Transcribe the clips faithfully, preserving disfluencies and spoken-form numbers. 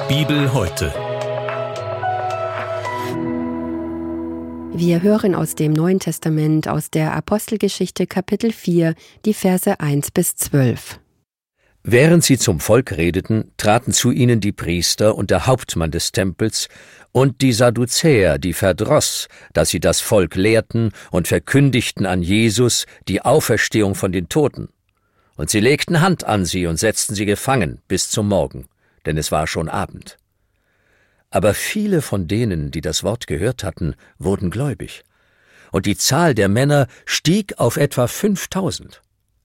Bibel heute. Wir hören aus dem Neuen Testament, aus der Apostelgeschichte Kapitel vier, die Verse eins bis zwölf. Während sie zum Volk redeten, traten zu ihnen die Priester und der Hauptmann des Tempels und die Sadduzäer, die verdross, dass sie das Volk lehrten und verkündigten an Jesus die Auferstehung von den Toten. Und sie legten Hand an sie und setzten sie gefangen bis zum Morgen, denn es war schon Abend. Aber viele von denen, die das Wort gehört hatten, wurden gläubig, und die Zahl der Männer stieg auf etwa fünftausend.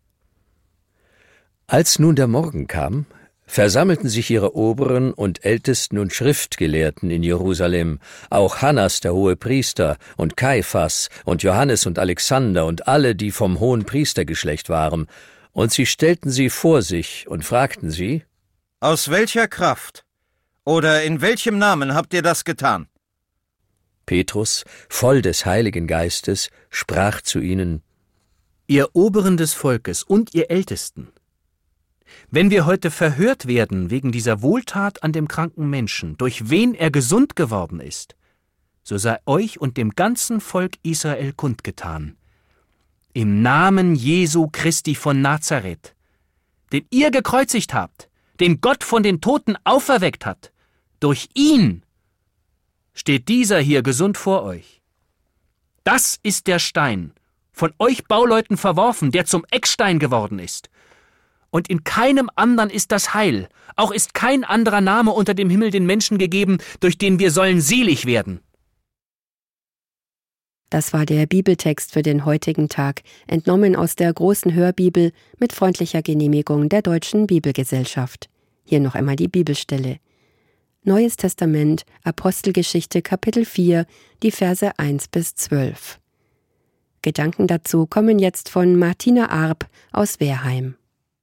Als nun der Morgen kam, versammelten sich ihre Oberen und Ältesten und Schriftgelehrten in Jerusalem, auch Hannas der Hohepriester und Kaiphas und Johannes und Alexander und alle, die vom hohen Priestergeschlecht waren, und sie stellten sie vor sich und fragten sie: Aus welcher Kraft oder in welchem Namen habt ihr das getan? Petrus, voll des Heiligen Geistes, sprach zu ihnen: Ihr Oberen des Volkes und ihr Ältesten, wenn wir heute verhört werden wegen dieser Wohltat an dem kranken Menschen, durch wen er gesund geworden ist, so sei euch und dem ganzen Volk Israel kundgetan: Im Namen Jesu Christi von Nazareth, den ihr gekreuzigt habt, den Gott von den Toten auferweckt hat, durch ihn steht dieser hier gesund vor euch. Das ist der Stein, von euch Bauleuten verworfen, der zum Eckstein geworden ist. Und in keinem anderen ist das Heil, auch ist kein anderer Name unter dem Himmel den Menschen gegeben, durch den wir sollen selig werden. Das war der Bibeltext für den heutigen Tag, entnommen aus der großen Hörbibel mit freundlicher Genehmigung der Deutschen Bibelgesellschaft. Hier noch einmal die Bibelstelle. Neues Testament, Apostelgeschichte Kapitel vier, die Verse eins bis zwölf. Gedanken dazu kommen jetzt von Martina Arp aus Wehrheim.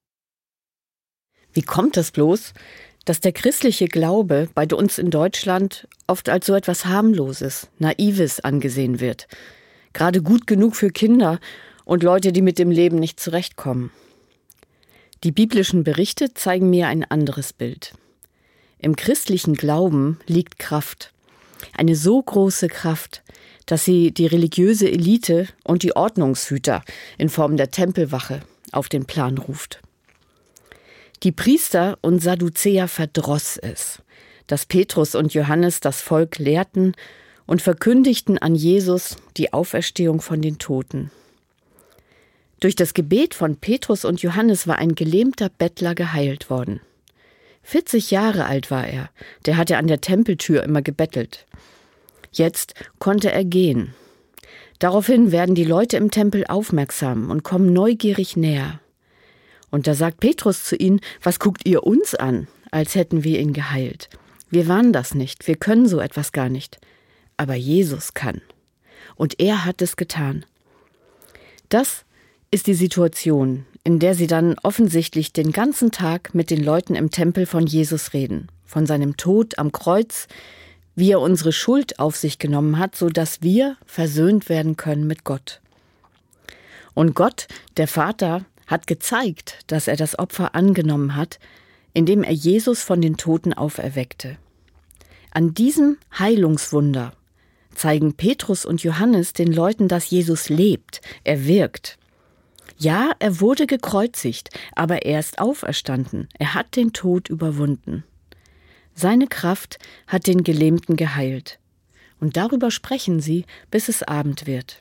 Wie kommt es bloß, dass der christliche Glaube bei uns in Deutschland oft als so etwas Harmloses, Naives angesehen wird? Gerade gut genug für Kinder und Leute, die mit dem Leben nicht zurechtkommen. Die biblischen Berichte zeigen mir ein anderes Bild. Im christlichen Glauben liegt Kraft. Eine so große Kraft, dass sie die religiöse Elite und die Ordnungshüter in Form der Tempelwache auf den Plan ruft. Die Priester und Sadduzäer verdross es, dass Petrus und Johannes das Volk lehrten und verkündigten an Jesus die Auferstehung von den Toten. Durch das Gebet von Petrus und Johannes war ein gelähmter Bettler geheilt worden. vierzig Jahre alt war er, der hatte an der Tempeltür immer gebettelt. Jetzt konnte er gehen. Daraufhin werden die Leute im Tempel aufmerksam und kommen neugierig näher. Und da sagt Petrus zu ihnen: Was guckt ihr uns an, als hätten wir ihn geheilt? Wir waren das nicht, wir können so etwas gar nicht. Aber Jesus kann. Und er hat es getan. Das ist die Situation, in der sie dann offensichtlich den ganzen Tag mit den Leuten im Tempel von Jesus reden. Von seinem Tod am Kreuz, wie er unsere Schuld auf sich genommen hat, sodass wir versöhnt werden können mit Gott. Und Gott, der Vater, hat gezeigt, dass er das Opfer angenommen hat, indem er Jesus von den Toten auferweckte. An diesem Heilungswunder zeigen Petrus und Johannes den Leuten, dass Jesus lebt, er wirkt. Ja, er wurde gekreuzigt, aber er ist auferstanden, er hat den Tod überwunden. Seine Kraft hat den Gelähmten geheilt. Und darüber sprechen sie, bis es Abend wird.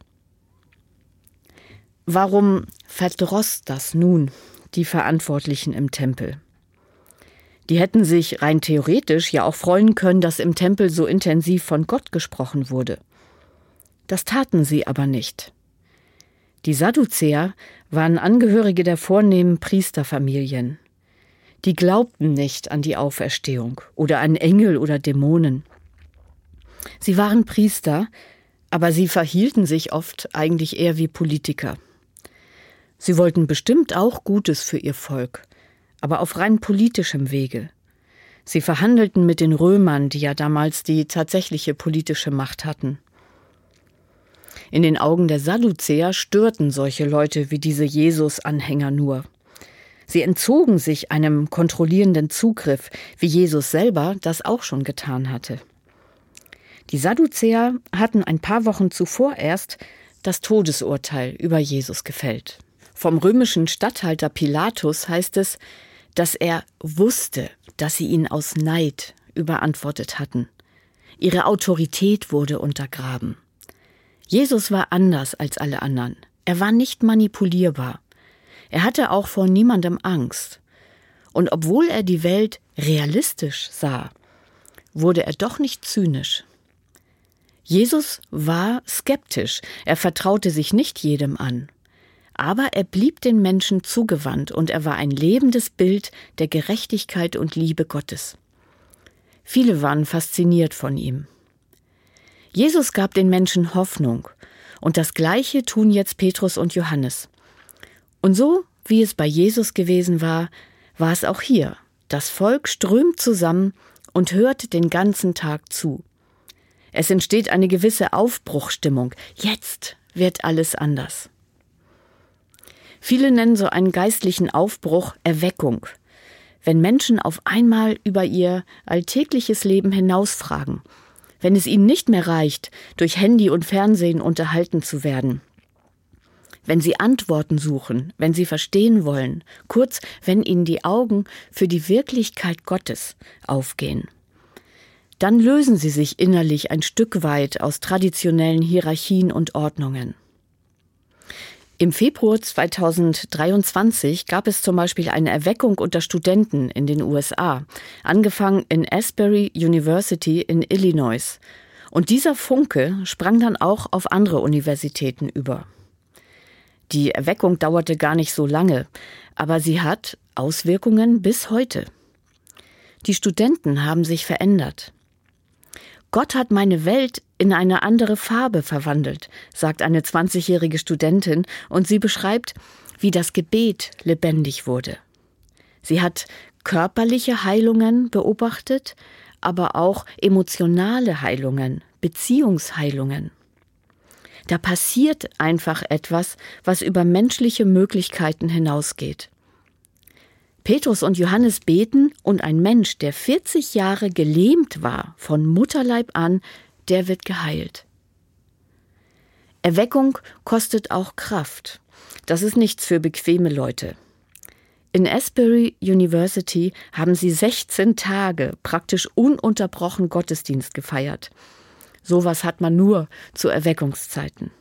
Warum verdross das nun die Verantwortlichen im Tempel? Die hätten sich rein theoretisch ja auch freuen können, dass im Tempel so intensiv von Gott gesprochen wurde. Das taten sie aber nicht. Die Sadduzäer waren Angehörige der vornehmen Priesterfamilien. Die glaubten nicht an die Auferstehung oder an Engel oder Dämonen. Sie waren Priester, aber sie verhielten sich oft eigentlich eher wie Politiker. Sie wollten bestimmt auch Gutes für ihr Volk, aber auf rein politischem Wege. Sie verhandelten mit den Römern, die ja damals die tatsächliche politische Macht hatten. In den Augen der Sadduzäer störten solche Leute wie diese Jesus-Anhänger nur. Sie entzogen sich einem kontrollierenden Zugriff, wie Jesus selber das auch schon getan hatte. Die Sadduzäer hatten ein paar Wochen zuvor erst das Todesurteil über Jesus gefällt. Vom römischen Statthalter Pilatus heißt es, dass er wusste, dass sie ihn aus Neid überantwortet hatten. Ihre Autorität wurde untergraben. Jesus war anders als alle anderen. Er war nicht manipulierbar. Er hatte auch vor niemandem Angst. Und obwohl er die Welt realistisch sah, wurde er doch nicht zynisch. Jesus war skeptisch. Er vertraute sich nicht jedem an. Aber er blieb den Menschen zugewandt und er war ein lebendes Bild der Gerechtigkeit und Liebe Gottes. Viele waren fasziniert von ihm. Jesus gab den Menschen Hoffnung und das Gleiche tun jetzt Petrus und Johannes. Und so, wie es bei Jesus gewesen war, war es auch hier. Das Volk strömt zusammen und hört den ganzen Tag zu. Es entsteht eine gewisse Aufbruchstimmung. Jetzt wird alles anders. Viele nennen so einen geistlichen Aufbruch Erweckung, wenn Menschen auf einmal über ihr alltägliches Leben hinausfragen, wenn es ihnen nicht mehr reicht, durch Handy und Fernsehen unterhalten zu werden, wenn sie Antworten suchen, wenn sie verstehen wollen, kurz, wenn ihnen die Augen für die Wirklichkeit Gottes aufgehen. Dann lösen sie sich innerlich ein Stück weit aus traditionellen Hierarchien und Ordnungen. Im Februar zweitausenddreiundzwanzig gab es zum Beispiel eine Erweckung unter Studenten in den U S A, angefangen in Asbury University in Illinois. Und dieser Funke sprang dann auch auf andere Universitäten über. Die Erweckung dauerte gar nicht so lange, aber sie hat Auswirkungen bis heute. Die Studenten haben sich verändert. Gott hat meine Welt in eine andere Farbe verwandelt, sagt eine zwanzigjährige Studentin, und sie beschreibt, wie das Gebet lebendig wurde. Sie hat körperliche Heilungen beobachtet, aber auch emotionale Heilungen, Beziehungsheilungen. Da passiert einfach etwas, was über menschliche Möglichkeiten hinausgeht. Petrus und Johannes beten und ein Mensch, der vierzig Jahre gelähmt war, von Mutterleib an, der wird geheilt. Erweckung kostet auch Kraft. Das ist nichts für bequeme Leute. In Asbury University haben sie sechzehn Tage praktisch ununterbrochen Gottesdienst gefeiert. Sowas hat man nur zu Erweckungszeiten.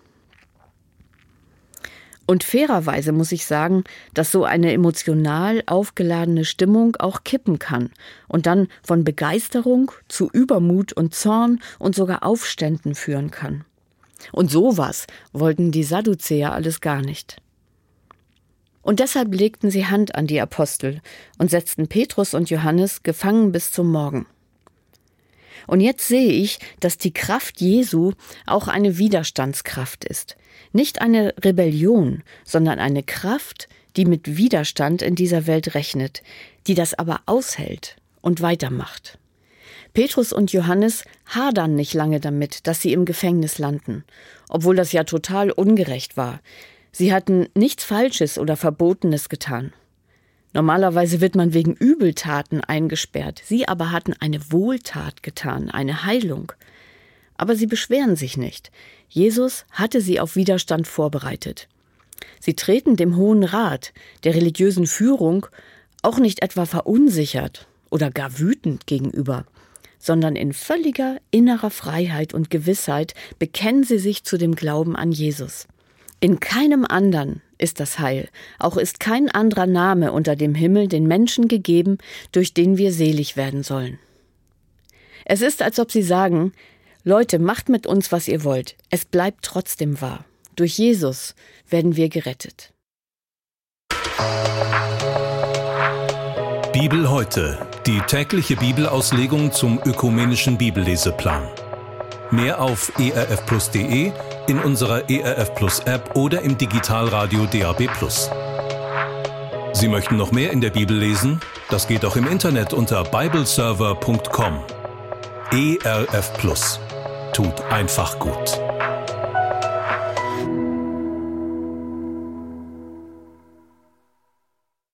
Und fairerweise muss ich sagen, dass so eine emotional aufgeladene Stimmung auch kippen kann und dann von Begeisterung zu Übermut und Zorn und sogar Aufständen führen kann. Und sowas wollten die Sadduzäer alles gar nicht. Und deshalb legten sie Hand an die Apostel und setzten Petrus und Johannes gefangen bis zum Morgen. Und jetzt sehe ich, dass die Kraft Jesu auch eine Widerstandskraft ist. Nicht eine Rebellion, sondern eine Kraft, die mit Widerstand in dieser Welt rechnet, die das aber aushält und weitermacht. Petrus und Johannes hadern nicht lange damit, dass sie im Gefängnis landen, obwohl das ja total ungerecht war. Sie hatten nichts Falsches oder Verbotenes getan. Normalerweise wird man wegen Übeltaten eingesperrt. Sie aber hatten eine Wohltat getan, eine Heilung. Aber sie beschweren sich nicht. Jesus hatte sie auf Widerstand vorbereitet. Sie treten dem Hohen Rat, der religiösen Führung, auch nicht etwa verunsichert oder gar wütend gegenüber, sondern in völliger innerer Freiheit und Gewissheit bekennen sie sich zu dem Glauben an Jesus. In keinem anderen ist das Heil, auch ist kein anderer Name unter dem Himmel den Menschen gegeben, durch den wir selig werden sollen. Es ist, als ob sie sagen: Leute, macht mit uns, was ihr wollt. Es bleibt trotzdem wahr. Durch Jesus werden wir gerettet. Bibel heute, die tägliche Bibelauslegung zum ökumenischen Bibelleseplan. Mehr auf e r f plus punkt d e, in unserer E R F Plus App oder im Digitalradio D A B plus. Sie möchten noch mehr in der Bibel lesen? Das geht auch im Internet unter bibleserver punkt com. E R F Plus. Tut einfach gut.